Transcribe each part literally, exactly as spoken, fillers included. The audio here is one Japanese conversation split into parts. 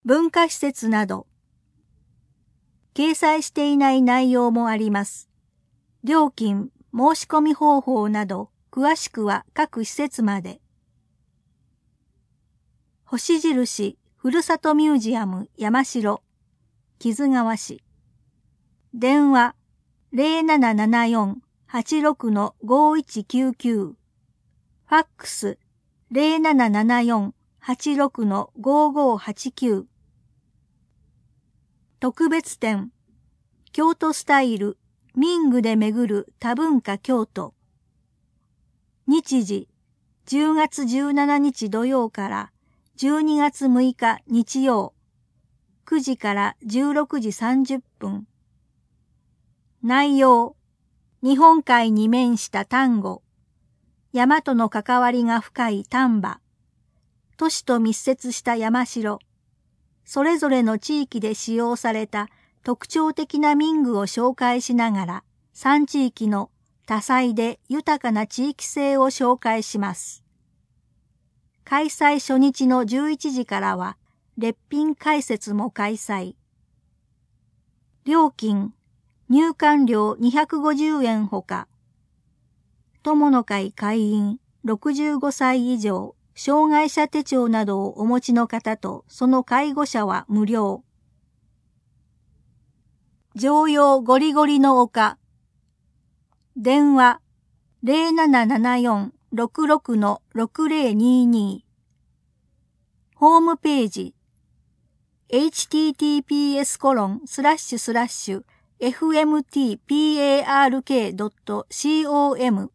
文化施設など。掲載していない内容もあります。料金、申し込み方法など、詳しくは各施設まで。星印ふるさとミュージアム山城木津川市。電話 ゼロななななよん はちろく ごいちきゅうきゅう。ファックス ゼロななななよん はちろく ごごはちきゅう。特別展京都スタイル民具で巡る多文化京都。日時じゅうがつじゅうしちにち土曜からじゅうにがつむいか日曜くじからじゅうろくじさんじゅっぷん。内容日本海に面した丹後、山との関わりが深い丹波、都市と密接した山城、それぞれの地域で使用された特徴的な民具を紹介しながら、さん地域の多彩で豊かな地域性を紹介します。開催初日のじゅういちじからは、列品解説も開催。料金、入館料にひゃくごじゅうえんほか。友の会会員ろくじゅうごさい以上、障害者手帳などをお持ちの方とその介護者は無料。常陽ゴリゴリの丘。電話 ゼロななななよん ろくろく ろくぜろにに。ホームページ エイチティーティーピーエスコロンスラッシュスラッシュエフエムティーパークドットコム。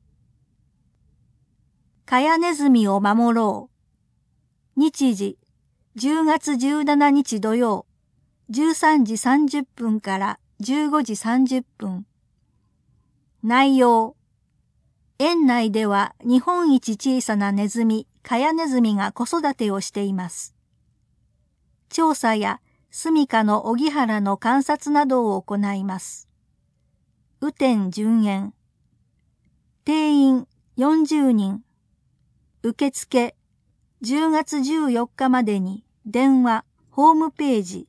かやねずみを守ろう。日時じゅうがつじゅうしちにち土曜じゅうさんじさんじゅっぷんからじゅうごじさんじゅっぷん。内容園内では日本一小さなネズミ、かやねずみが子育てをしています。調査や住処の荻原の観察などを行います。雨天順延。定員よんじゅうにん。受付じゅうがつじゅうよっかまでに電話、ホームページ。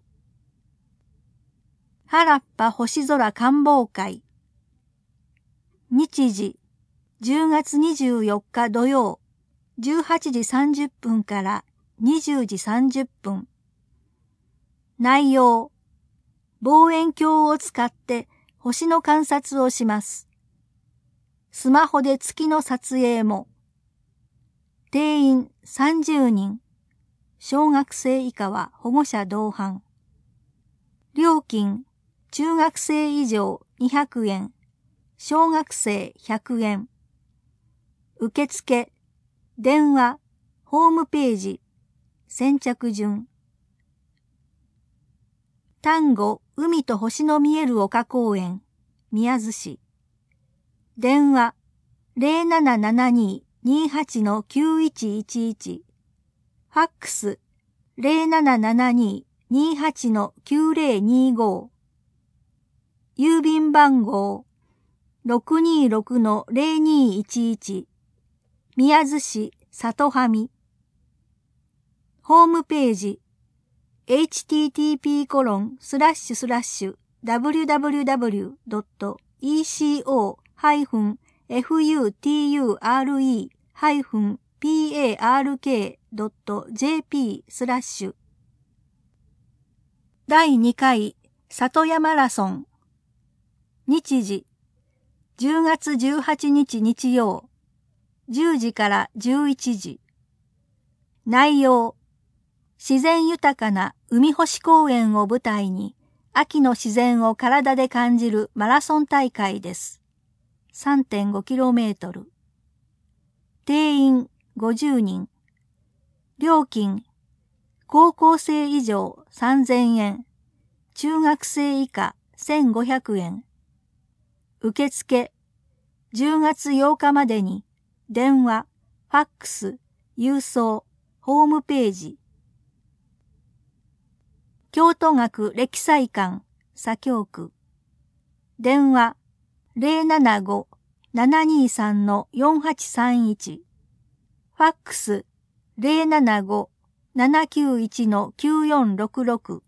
原っぱ星空観望会。日時じゅうがつにじゅうよっか土曜じゅうはちじさんじゅっぷんからにじゅうじさんじゅっぷん。内容望遠鏡を使って星の観察をします。スマホで月の撮影も。定員さんじゅうにん。小学生以下は保護者同伴。料金中学生以上にひゃくえん。小学生ひゃくえん。受付、電話、ホームページ、先着順。丹後海と星の見える丘公園、宮津市。電話、ゼロななななに にはち きゅういちいちいち。ファックス、ゼロななななに にはち きゅうぜろにご。郵便番号、ろくにろく ゼロにいちいち。宮津市里上。ホームページ エイチティーティーピーコロンスラッシュスラッシュダブリューダブリューダブリュードットイーシーオーハイフンエフユーティーユーアールイーハイフンピーエーアールケードットジェーピースラッシュだいにかい里山マラソン。日時じゅうがつじゅうはちにち日曜じゅうじからじゅういちじ。内容自然豊かな海星公園を舞台に秋の自然を体で感じるマラソン大会です。さんてんごキロメートル。定員ごじゅうにん。料金高校生以上さんぜんえん。中学生以下せんごひゃくえん。受付じゅうがつようかまでに電話、ファックス、郵送、ホームページ。京都学歴彩館、左京区。電話、ゼロななご ななにさん よんはちさんいち。ファックス、ゼロななごななきゅういちのきゅうよんろくろく。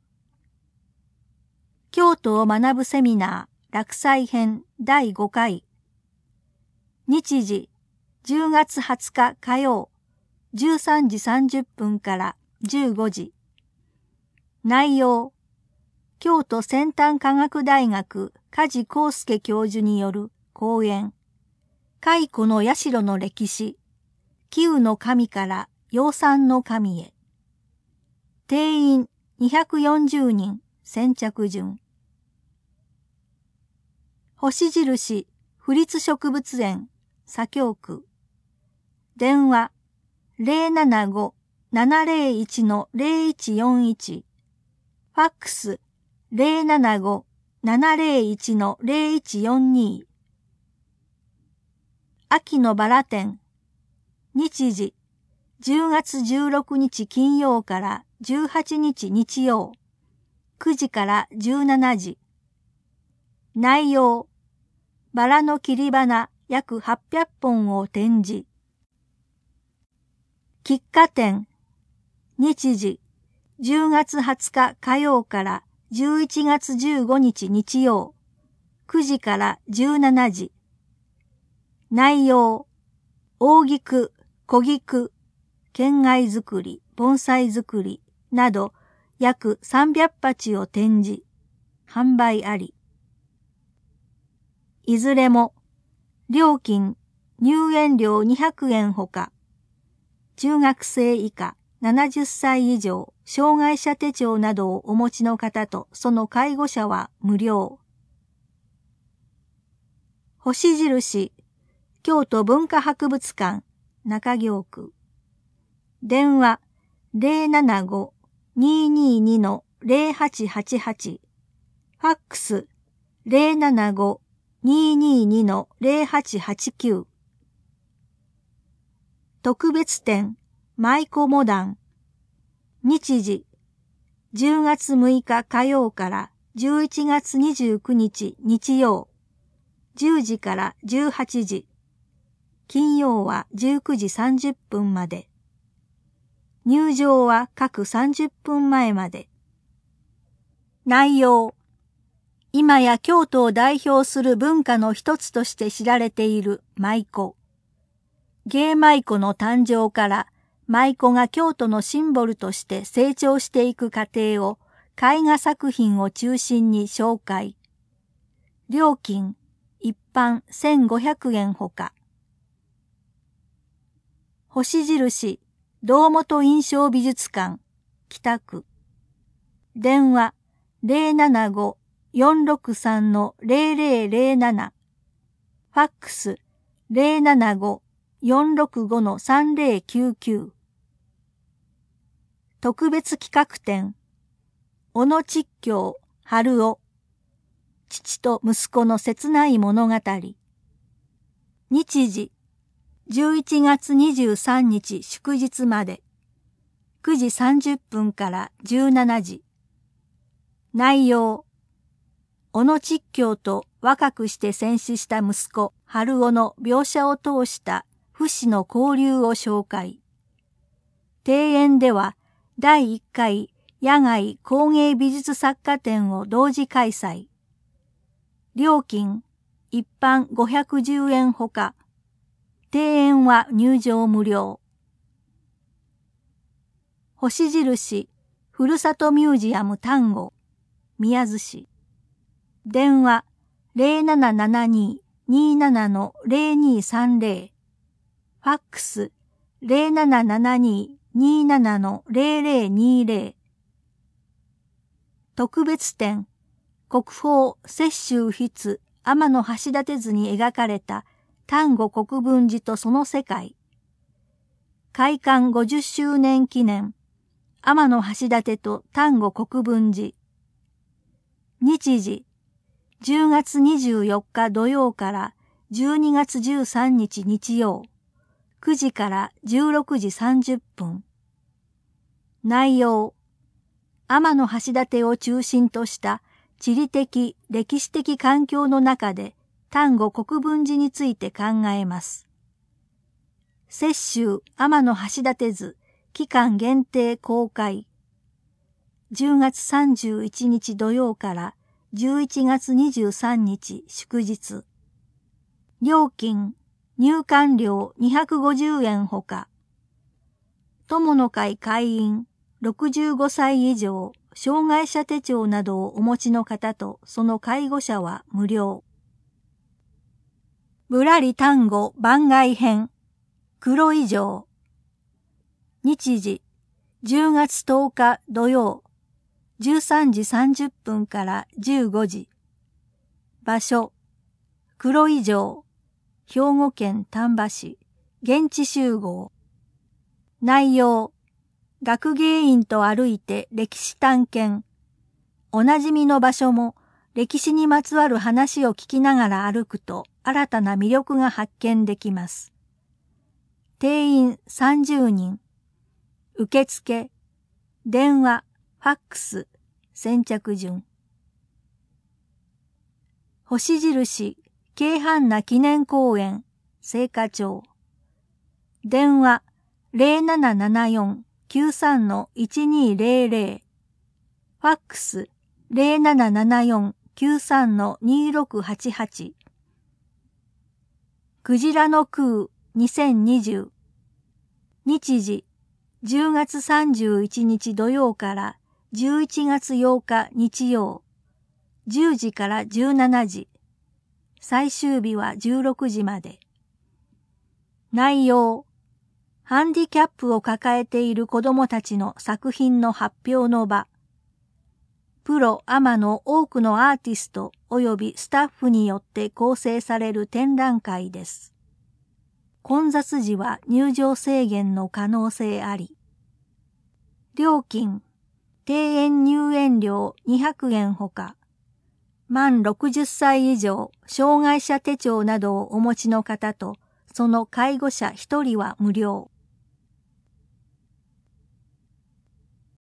京都を学ぶセミナー落斎編だいごかい。日時じゅうがつはつか火曜じゅうさんじさんじゅっぷんからじゅうごじ。内容、京都先端科学大学梶康介教授による講演、蚕の社の歴史、紀羽の神から養蚕の神へ。定員にひゃくよんじゅうにん、先着順。星印、府立植物園、左京区。電話、ゼロななご ななゼロいち のゼロいちよんいち。ファックス、ゼロななご ななゼロいち のゼロいちよんに。秋のバラ展。日時、じゅうがつじゅうろくにち金曜からじゅうはちにち日曜。くじからじゅうしちじ。内容、バラの切り花約はっぴゃっぽんを展示。喫茶店。日時、じゅうがつはつか火曜からじゅういちがつじゅうごにち日曜。くじからじゅうしちじ。内容、大菊、小菊、県外作り、盆栽作りなど約さんびゃくはちを展示。販売あり。いずれも、料金、入園料にひゃくえんほか、中学生以下、ななじゅっさい以上、障害者手帳などをお持ちの方とその介護者は無料。星印、京都文化博物館、中京区。電話、ゼロななご にーにーに のゼロはちはちはち。ファックス、ゼロななご にーにーに のゼロはちはちきゅう。特別展、舞妓モダン。日時、じゅうがつむいか火曜からじゅういちがつにじゅうくにち日曜。じゅうじからじゅうはちじ。金曜はじゅうくじさんじゅっぷんまで。入場は各さんじゅっぷんまえまで。内容、今や京都を代表する文化の一つとして知られている舞妓。芸舞妓の誕生から舞妓が京都のシンボルとして成長していく過程を絵画作品を中心に紹介。料金、一般せんごひゃくえんほか。星印、堂本印象美術館、北区。電話、ゼロななご よんろくさん のゼロゼロゼロなな。ファックス、ゼロななご よんろくご のさんゼロきゅうきゅう。特別企画展、小野竹京、春男。父と息子の切ない物語。日時、じゅういちがつにじゅうさんにち祝日まで。くじさんじゅっぷんからじゅうしちじ。内容、小野竹京と若くして戦死した息子、春男の描写を通した父子の交流を紹介。庭園ではだいいっかい野外工芸美術作家展を同時開催。料金、一般ごひゃくじゅうえんほか。庭園は入場無料。星印、ふるさとミュージアム丹後、宮津市。電話、ゼロななななに にーなな のゼロにさんゼロ。ファックス、ゼロななななに にーなな のゼロゼロにゼロ。特別展、国宝雪舟筆天橋立図に描かれた丹後国分寺とその世界。開館ごじゅっしゅうねん記念、天橋立と丹後国分寺。日時、じゅうがつにじゅうよっか土曜からじゅうにがつじゅうさんにち日曜。くじからじゅうろくじさんじゅっぷん。内容、天橋立を中心とした地理的、歴史的環境の中で丹後国分寺について考えます。雪舟天橋立図期間限定公開。じゅうがつさんじゅういちにち土曜からじゅういちがつにじゅうさんにち祝日。料金、入館料にひゃくごじゅうえんほか。友の会会員、ろくじゅうごさい以上、障害者手帳などをお持ちの方とその介護者は無料。ぶらり単語番外編、黒以上。日時、じゅうがつとおか土曜、じゅうさんじさんじゅっぷんからじゅうごじ。場所、黒以上、兵庫県丹波市、現地集合。内容、学芸員と歩いて歴史探検。おなじみの場所も歴史にまつわる話を聞きながら歩くと新たな魅力が発見できます。定員さんじゅうにん。受付、電話、ファックス、先着順。星印、京阪那記念公園、青果町。電話、ゼロななななよん きゅうさん いちにゼロゼロ。ファックス、ゼロななななよん きゅうさん にろくはちはち。クジラの空にせんにじゅう。日時、じゅうがつさんじゅういちにち土曜からじゅういちがつようか日曜。じゅうじからじゅうしちじ。最終日はじゅうろくじまで。内容、ハンディキャップを抱えている子どもたちの作品の発表の場。プロ・アマの多くのアーティスト及びスタッフによって構成される展覧会です。混雑時は入場制限の可能性あり。料金、庭園入園料にひゃくえんほか。満ろくじゅっさい以上、障害者手帳などをお持ちの方と、その介護者ひとりは無料。